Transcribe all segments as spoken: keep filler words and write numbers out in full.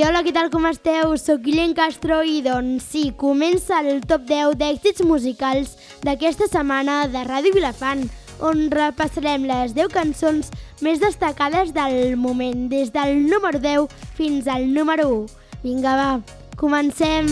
hola, què tal, com esteu? Soc Guillem Castro i doncs sí, comença el top deu d'èxits musicals d'aquesta setmana de Ràdio Vilafant, on repassarem les deu cançons més destacades del moment, des del número deu fins al número u. Vinga, va, comencem!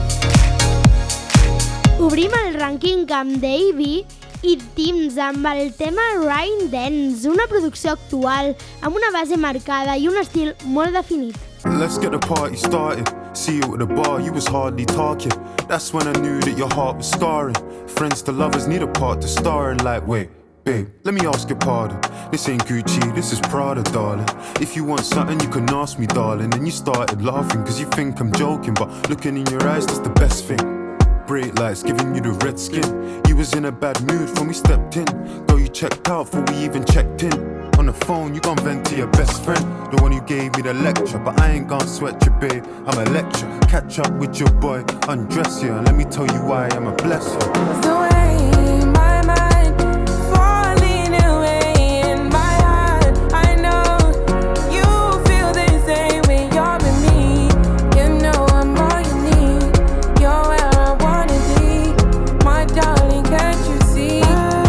Obrim el rànquing amb Davey i Teams amb el tema Rain Dance, una producció actual amb una base marcada i un estil molt definit. Let's get the party started. See you at the bar, you was hardly talking. That's when I knew that your heart was scarring. Friends to lovers need a part to star in. Like, wait, babe, let me ask your pardon. This ain't Gucci, this is Prada, darling. If you want something, you can ask me, darling. And you started laughing cause you think I'm joking, but looking in your eyes, that's the best thing. Bright lights giving you the red skin. You was in a bad mood when we stepped in. Though you checked out before we even checked in. On the phone, you gon' vent to your best friend, the one who gave me the lecture. But I ain't gon' sweat you, babe, I'm a lecture. Catch up with your boy, undress you, and let me tell you why I'm a blessing. The way my mind falling away in my heart, I know you feel the same when you're with me. You know I'm all you need, you're where I wanna be. My darling, can't you see?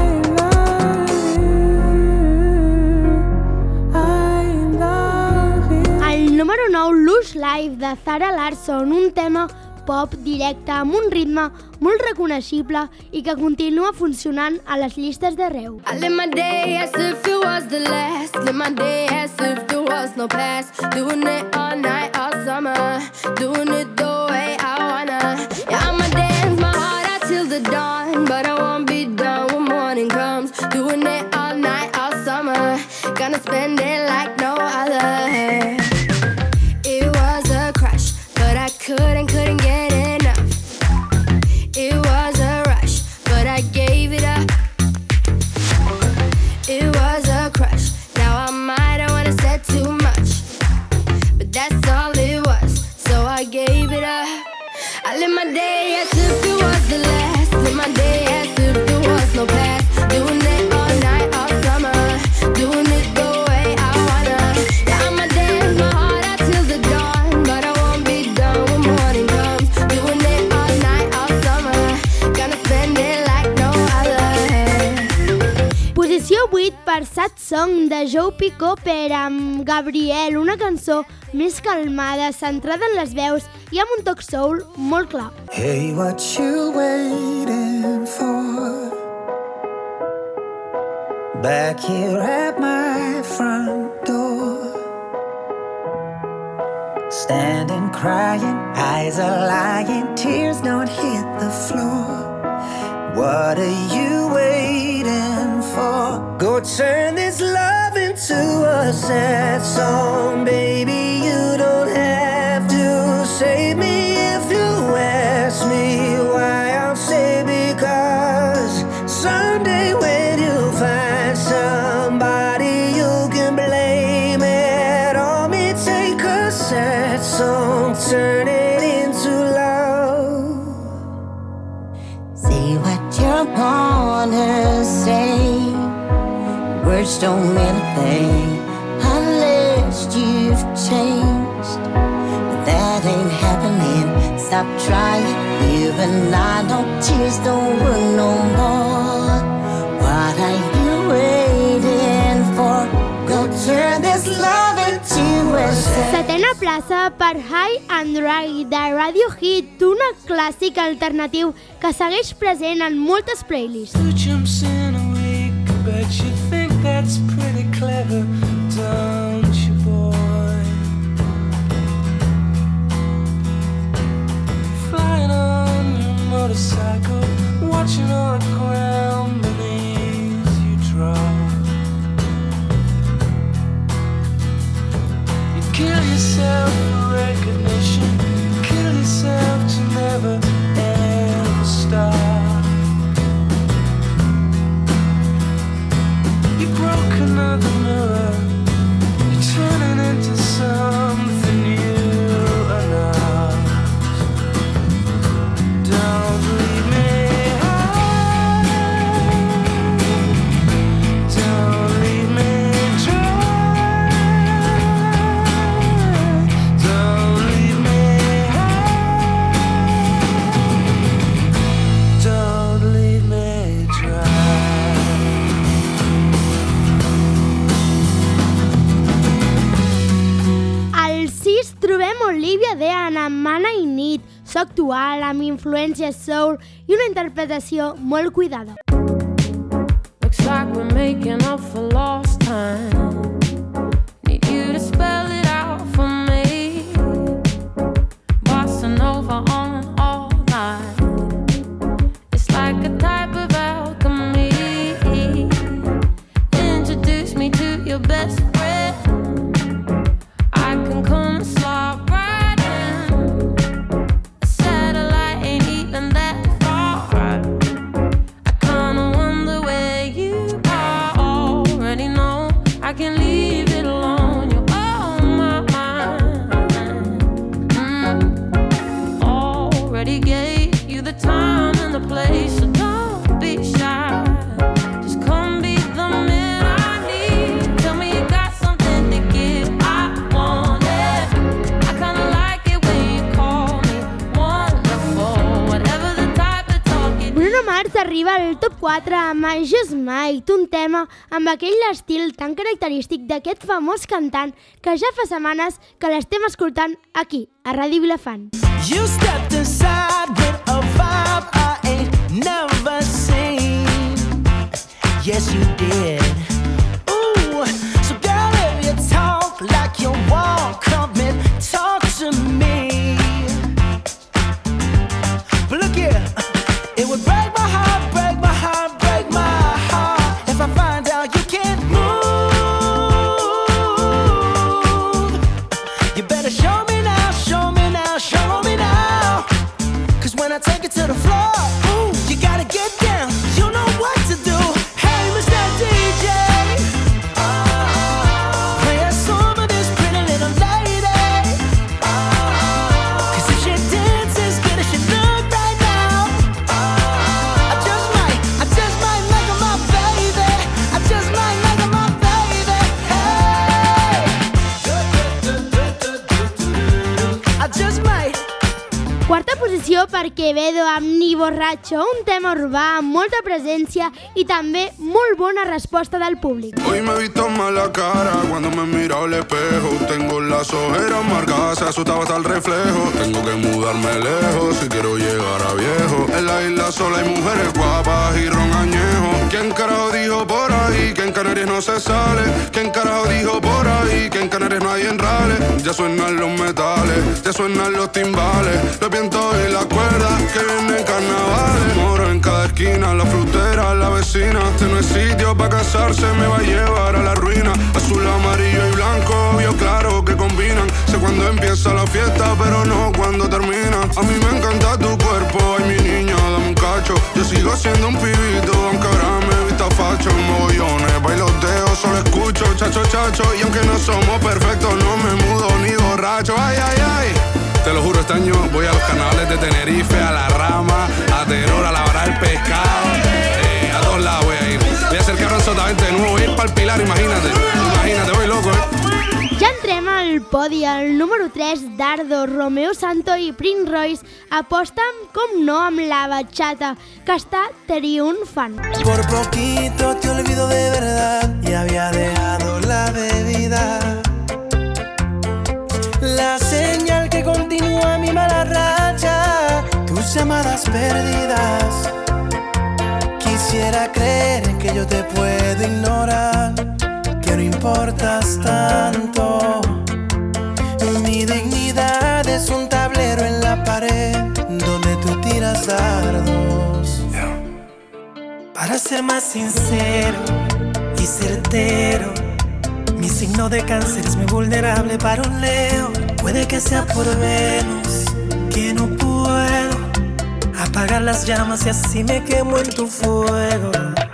Número nou, Lush Life, de Zara Larsson, un tema pop directe amb un ritme molt reconeixible i que continua funcionant a les llistes d'arreu. I live my day as if it was the last. Live my day as if there was no past. Doing it all night, all summer. Doing it the way I wanna. Yeah, I'ma dance my heart out till the dawn, but I won't be done when morning comes. Doing it all night, all summer. Gonna spend it like no other. Couldn't, couldn't get enough. It was a rush, but I gave it up. It was a crush. Now I might have wanna said too much, but that's all it was, so I gave it up. I live my day as if it was the last. Live my day as if there was no past. Doing it all night, all summer. Doing it the way I wanna. Yeah, I'ma dance my heart out till the dawn, but I won't be done when morning comes. Doing it all night, all summer. Gonna spend it like no other. Posició vuit per Sad Song, de Joe P. Cooper amb Gabriel, una cançó més calmada, centrada en les veus i amb un toc soul molt clar. Hey, what you waiting for? Back here at my front door, standing crying, eyes are lying, tears don't hit the floor. What are you waiting for? Go turn this love into a sad song, baby. You don't have to save me if you ask me why. I'll say because someday when you find somebody you can blame it on me, take a sad song, turn it into love. Say what you're gonna say, words don't mean a thing unless you've changed, but that ain't happening. Stop trying, even I know tears don't work no more. What are you waiting for? Go turn this love into a sad. Setena plaça per High and Dry, de Radiohead, un clàssic alternatiu que segueix present en moltes playlists. Two jumps in a week, bet you think that's pretty clever, don't you, boy? Flying on your motorcycle, watching all the ground beneath you drop. You kill yourself for recognition, kill yourself to never ever stop. You broke another mirror, you're turning into something you are not. Don't leave me so actual amb influències soul i una interpretació molt cuidada. Looks like we're making up for lost time. Need you to spell it out for me. Bossa Nova on all night. It's like a type of alchemy. Introduce me to your best friend. I can come and slide right in. A satellite ain't even that far. I kinda wonder where you are. Already know I can leave it alone. You're on my mind. Mm. Already gave you the time and the place, so don't be shy. Just come be the man I need. Tell me you got something to give. I want it. I kinda like it when you call me wonderful. Whatever the type of talk it Bruno Mars arriba al top quatre amb I Just Might, un tema amb aquell estil tan característic d'aquest famós cantant que ja fa setmanes que l'estem escoltant aquí, a Ràdio Vilafant. You stepped inside with a vibe I ain't never seen. Yes, you did. Ooh, so girl, if you talk like you walk, come and talk to me. But look here, it would break my heart, break my heart, break my heart if I find out you can't move. You better show me now, show me now, show me now. Cause when I take it to the floor, ooh, you gotta get down, you know what to do. Hey, Mister D J, play a song of this pretty little lady. Cause if she dances good as she look right now, I just might, I just might make her my baby. I just might make her my baby. Hey, I just might. Quarta posició per Quevedo amb Ni Borracho, un tema urbà amb molta presència i també molt bona resposta del públic. Hoy me he visto mal la cara cuando me miro al espejo. Tengo las ojeras marcadas, se asustaba hasta el reflejo. Tengo que mudarme lejos si quiero llegar a viejo. En la isla sola hay mujeres guapas y ron añejo. ¿Quién carajo dijo por ahí que en Canarias no se sale? ¿Quién carajo dijo por ahí que en Canarias no hay enrales? Ya suenan los metales, ya suenan los timbales, los vientos y las cuerdas que vienen carnavales. Moro en cada esquina, la frutera, la vecina. Este no es sitio para casarse, me va a llevar a la ruina. Azul, amarillo y blanco, obvio claro que combinan. Sé cuando empieza la fiesta, pero no cuando termina. A mí me encanta tu cuerpo, ay mi niña, dame un cacho. Yo sigo siendo un pibito, aunque ahora me vista facho. En mogollones, bailoteo, solo escucho chacho, chacho. Y aunque no somos perfectos, no me mudo ni borracho. Ay, ay, ay. Te lo juro, este año voy a los carnavales de Tenerife, a La Rama, a Teror, a labrar el pescado. Eh, a todos lados voy a ir. Voy a hacer carro en Sotavento de nuevo, voy a ir para el Pilar, imagínate. Imagínate, voy loco, eh. Ja entrem al podi. El número tres, Dardo, Romeo Santo i Prince Royce aposten, com no, amb la bachata, que està triomfant. Por poquito te olvido de verdad y había dejado la bebida. La señal que continúa mi mala racha, tus llamadas perdidas. Quisiera creer que yo te puedo ignorar, que no importas tanto. Mi dignidad es un tablero en la pared donde tú tiras dardos. Para ser más sincero y certero, mi signo de cáncer es muy vulnerable para un Leo. Puede que sea por Venus, que no puedo apagar las llamas y así me quemo en tu fuego.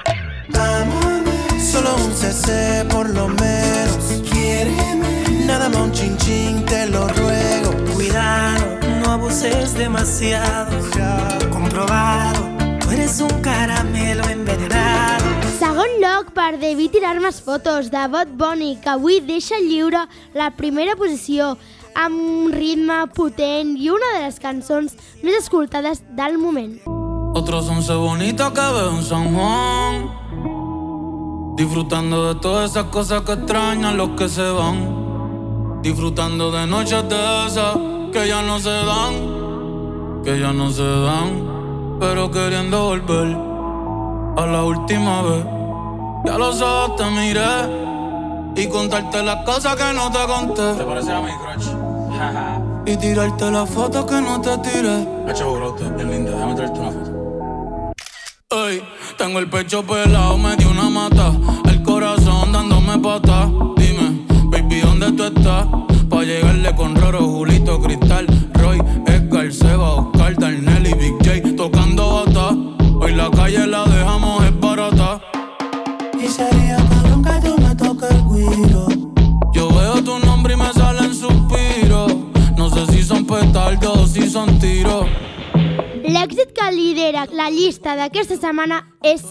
Solo un C C por lo menos, quiéreme. Nada más un chin chin, te lo ruego. Cuidado, no abuses demasiado. Comprobado, tú eres un caramelo envenenado. Segon lloc per Debí tirar més fotos, de Bad Bunny, que avui deixa lliure la primera posició amb un ritme potent i una de les cançons més escoltades del moment. Otros once bonitas que veo en San Juan, disfrutando de todas esas cosas que extrañan los que se van, disfrutando de noches de esas que ya no se dan. que ya no se dan, pero queriendo volver a la última vez. Ya los ojos te miré y contarte las cosas que no te conté. ¿Te parece a mi crush? Y tirarte las fotos que no te tiré. Hacho, bro, usted es bien linda, déjame traerte una foto. Ey, tengo el pecho pelado, me dio una mata, el corazón dándome pata. Dime, baby, ¿dónde tú estás? Pa' llegarle con Roro, Julito, Cristal, Roy, Edgar, Seba, Oscar, Darnell y Big J tocando bata. Hoy la calle la dejamos es barata. Y sería cabrón que tú me toques el guiro. Yo veo tu nombre y me salen suspiros. No sé si son petardos o si son tiros. L'èxit que lidera la llista d'aquesta setmana és...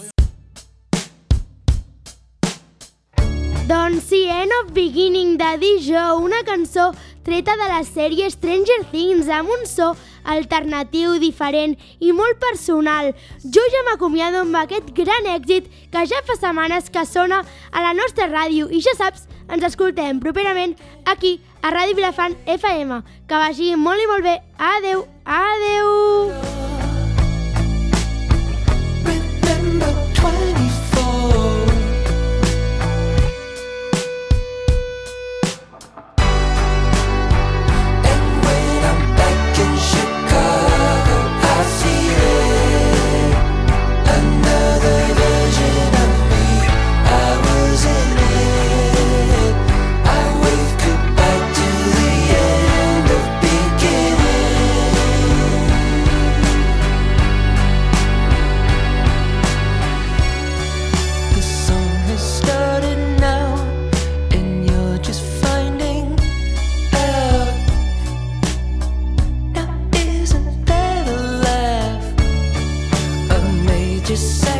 Doncs sí, End of Beginning de Dijo, una cançó treta de la sèrie Stranger Things amb un so alternatiu, diferent i molt personal. Jo ja m'acomiado amb aquest gran èxit que ja fa setmanes que sona a la nostra ràdio i ja saps, ens escoltem properament aquí a Ràdio Vilafant F M. Que vagi molt i molt bé. Adeu, adeu! Just